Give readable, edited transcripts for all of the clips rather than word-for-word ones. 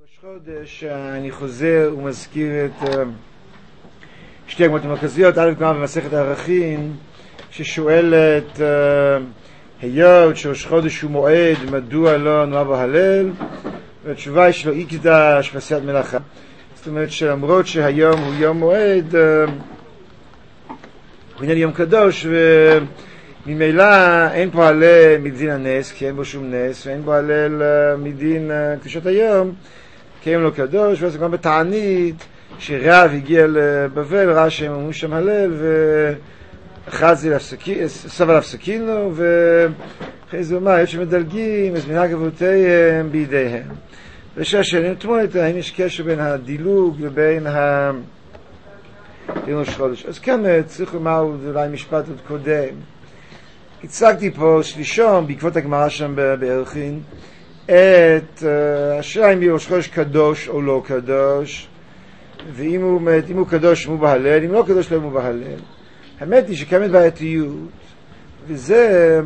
ראש חודש אני חוזר ומזכיר את שתי הגמרות המרכזיות. א', גמרא במסכת ערכין ששואלת היות שראש חודש הוא מועד, מדוע לא נאמר בו הלל? והתשובה היא שלא יקדש ועשיית מלאכה. זאת אומרת שלמרות שהיום הוא יום מועד, הוא איננו יום קדוש, וממילא אין פה הלל מדין הנס, כי אין בו שום נס, ואין בו הלל מדין קדושת היום, כי אין לו קדוש. ואז גם בתענית, כשרב הגיע לבבל, ראה שהם אמרו שם הלל, ואחז סבל הפסקינו, ואחרי זה אומר, יש שמדלגים, אז מנהג אבותיהם בידיהם. ושאלה נתמול את האם יש קשר בין הדילוג ובין ראש חודש. אז כמה צריך לומר אולי משפט עוד קודם. הצגתי פה שלישום, בעקבות הגמרא שם בערכין, את השאלה אם ראש חודש קדוש או לא קדוש, ואם הוא קדוש הוא בהלל, אם לא קדוש לא הוא בהלל. האמת היא שקיימת בעייתיות, וזה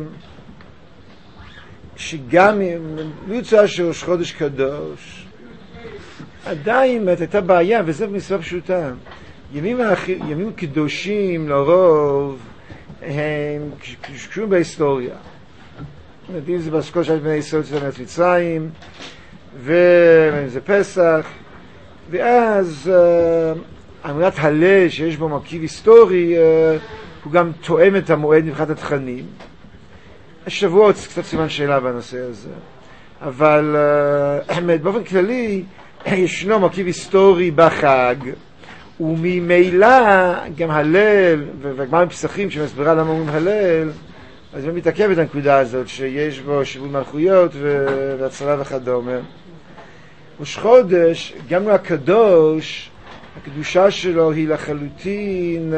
שגם אם לא יוצא שראש חודש קדוש, עדיין הייתה בעיה, וזה מסיבה פשוטה. ימים קדושים לרוב הם קשורים בהיסטוריה. אם זה בסקול של בני ישראל של ארץ מצרים, ואם זה פסח, ואז אמירת הלל שיש בו מרכיב היסטורי, הוא גם תואם את המועד מבחינת התכנים. השבועות קצת סימן שאלה בנושא הזה, אבל באופן כללי ישנו מרכיב היסטורי בחג, וממילא גם הלל, והגמרא בפסחים שמסבירה למה אומרים הלל, אז הוא מתעכב את הנקודה הזאת שיש בו שיווי מלכויות והצלה וכדומה. ראש חודש, גם הקדוש, הקדושה שלו היא לחלוטין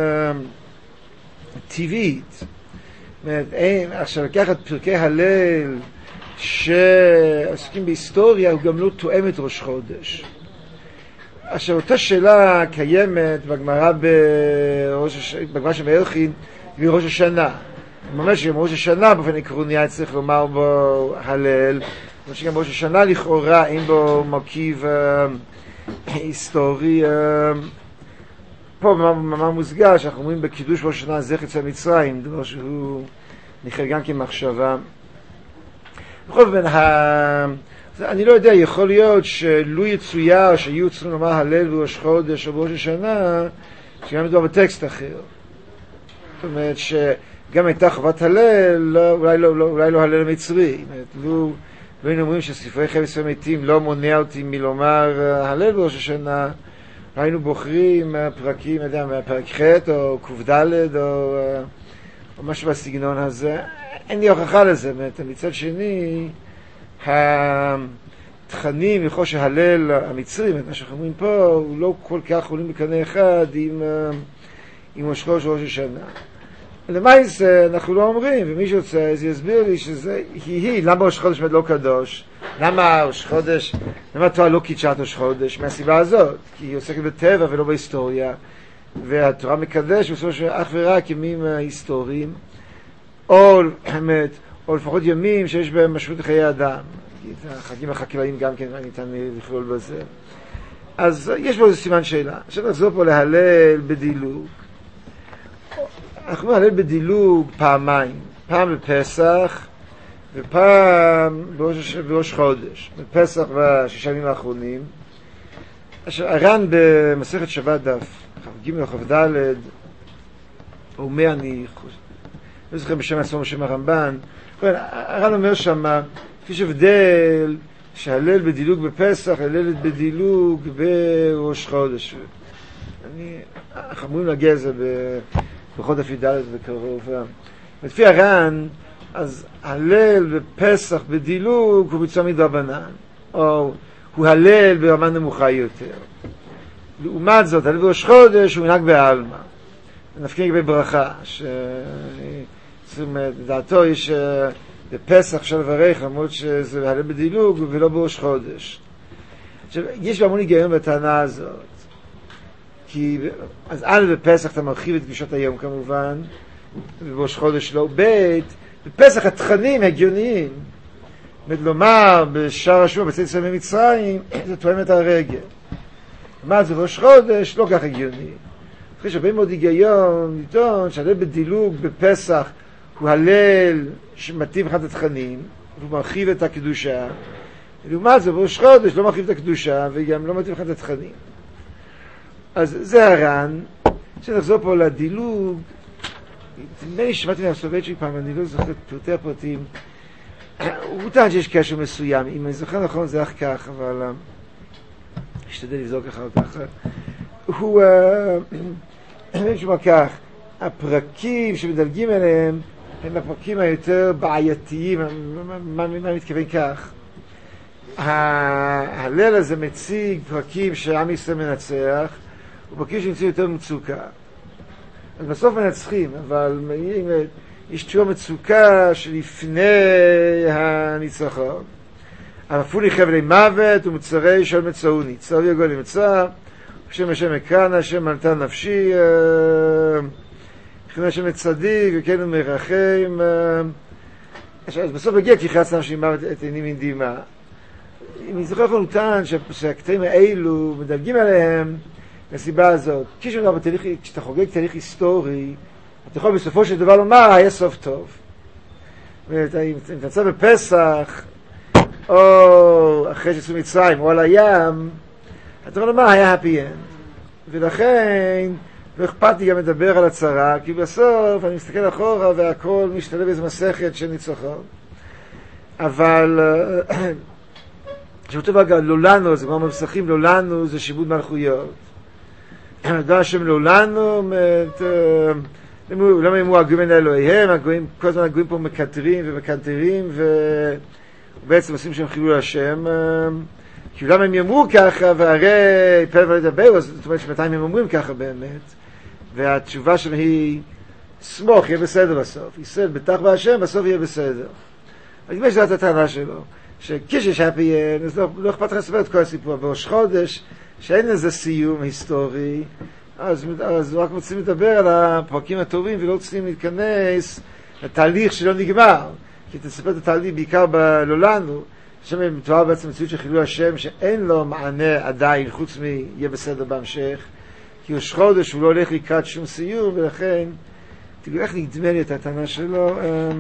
טבעית. עכשיו לקחת פרקי הלל שעסקים בהיסטוריה, הוא גם לא תואם את ראש חודש. עכשיו אותה שאלה קיימת בגמרא שבערכין מראש השנה. ממש שגם ראש השנה באופן עקרוני היה צריך לומר בו הלל, אבל שגם ראש השנה לכאורה אין בו מרכיב היסטורי. פה במאמר מוסגר שאנחנו אומרים בקידוש ראש השנה זכר יציאת מצרים, דבר שהוא נכלל גם כמחשבה. בכל אופן, אני לא יודע, יכול להיות שלו יצויר שיהיו צריכים לומר הלל בראש חודש או בראש השנה, שגם מדובר בטקסט אחר. זאת אומרת שגם הייתה חובת הלל, אולי לא הלל מצרי. לו היינו אומרים שספרי חפץ ישראל מתים לא מונע אותי מלומר הלל בראש השנה, היינו בוחרים פרקים, פרק ח' או ק"ד או משהו בסגנון הזה. אין לי הוכחה לזה. מצד שני, התכנים לכל שהלל המצרי, מה שאנחנו אומרים פה, הוא לא כל כך עולים בקנה אחד עם ראש חודש וראש השנה. למעשה אנחנו לא אומרים, ומי שרוצה אז יסביר לי שזה למה ראש חודש לא קדוש? למה ראש חודש, למה התורה לא קידשה את ראש חודש? מהסיבה הזאת, כי היא עוסקת בטבע ולא בהיסטוריה, והתורה מקדש בסופו של אך ורק ימים היסטוריים, או לפחות ימים שיש בהם משמעות לחיי אדם. את החגים החקלאיים גם כן ניתן לכלול בזה. אז יש פה איזה סימן שאלה. עכשיו נחזור פה להלל בדילוג. אנחנו להלל בדילוג פעמיים. פעם בפסח ופעם בראש חודש. בפסח בשישה ימים האחרונים. עכשיו הר"ן במסכת שבת דף כ"ג או כ"ד, אומר, אני לא זוכר בשם עצמו בשם הרמב"ן, הר"ן אומר שמה יש הבדל שהלל בדילוג בפסח, הלל בדילוג בראש חודש. אנחנו אמורים להגיע לזה בחוד ד' בקרוב. לפי הר"ן, אז הלל בפסח בדילוג הוא מצווה מדרבנן, או הוא הלל ברמה נמוכה יותר. לעומת זאת, הלל בראש חודש הוא מנהג בעלמא. נפקיר לגבי ברכה, לדעתו יש בפסח אפשר לברך, למרות שזה הלל בדילוג ולא בראש חודש. עכשיו, יש בהמון היגיון בטענה הזאת. כי, אז א' בפסח אתה מרחיב את קדושת היום כמובן, ובראש חודש לא. ב' בפסח התכנים הגיוניים. לומר בשער השבוע בצאת ישראל ממצרים, זה תואם את הרגל. מה זה ראש חודש? לא כך הגיוני. אחרי שהרבה מאוד היגיון, לטעון שהלל בדילוג בפסח הוא הלל שמתאים אחד התכנים, הוא מרחיב את הקדושה, ולעומת זה בראש חודש לא מרחיב את הקדושה וגם לא מתאים אחד התכנים. אז זה הר"ן. שנחזור פה לדילוג, נדמה לי שמעתי מהסולובייצ'יק פעם, אני לא זוכר את פרטי הפרטים, הוא טען שיש קשר מסוים, אם אני זוכר נכון זה איך כך, אבל אשתדל לבדוק אחר כך. הוא משמע כך, הפרקים שמדלגים אליהם הם הפרקים היותר בעייתיים. מה מתכוון כך? ההלל הזה מציג פרקים שעם ישראל מנצח, ופרקים שנמצאים יותר מצוקה. אז בסוף מנצחים, אבל יש תשובה מצוקה שלפני הניצחון. אפוני חבלי מוות ומצרי של מצאוני. צר יגול למצא, השם השם אקרנה, השם מלטה נפשי, חנה השם צדיק, וכן מרחם. אז בסוף מגיע כי חץ נפשי מוות את עינים אינדימה. אם אני זוכר לנו טען שהקטעים האלו מדלגים עליהם, מהסיבה הזאת, כשאתה חוגג תהליך היסטורי, אתה יכול בסופו של דבר לומר, היה סוף טוב. אם אתה נמצא בפסח, או אחרי שיצאו מצרים, או על הים, אתה יכול לומר, היה happy end. ולכן, לא אכפת לי גם לדבר על הצרה, כי בסוף אני מסתכל אחורה והכל משתלב באיזו מסכת של ניצחון. אבל, שאותו דבר, לא לנו, זה כמו מבשחים, לא לנו, זה שיבוד מלכויות. דבר השם לא לנו, למה הם מואגים אל אלוהיהם, כל הזמן הגויים פה מקטרים ומקטרים, ובעצם עושים שהם חילול השם, כי למה הם יאמרו ככה, והרי פלא ולדבר, זאת אומרת שמתיים הם אומרים ככה באמת, והתשובה שם היא, סמוך, יהיה בסדר בסוף, ישראל בטח בהשם, בסוף יהיה בסדר. אני חושב שזאת הטענה שלו, שכשיש הפי, אז לא אכפת לך לספר את כל הסיפור, בראש חודש, שאין לזה סיום היסטורי, אז רק רוצים לדבר על הפרקים הטובים ולא רוצים להתכנס לתהליך שלא נגמר, כי תספר את התהליך בעיקר בלא לנו, שם מתואר בעצם מציאות של חילול השם שאין לו מענה עדיין חוץ מיהיה בסדר בהמשך, כי ראש חודש הוא לא הולך לקראת שום סיום, ולכן תראו איך נדמה לי את הטענה שלו.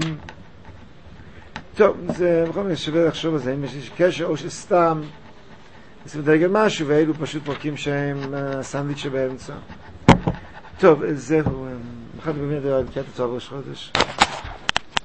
טוב, זה בכל מיני שווה לחשוב על זה, אם יש קשר או שסתם אז מדלג על משהו, ואלו פשוט פרקים שהם סנדוויץ' שבאמצע. טוב, זהו, אחד באמת על קטע טוב ראש חודש.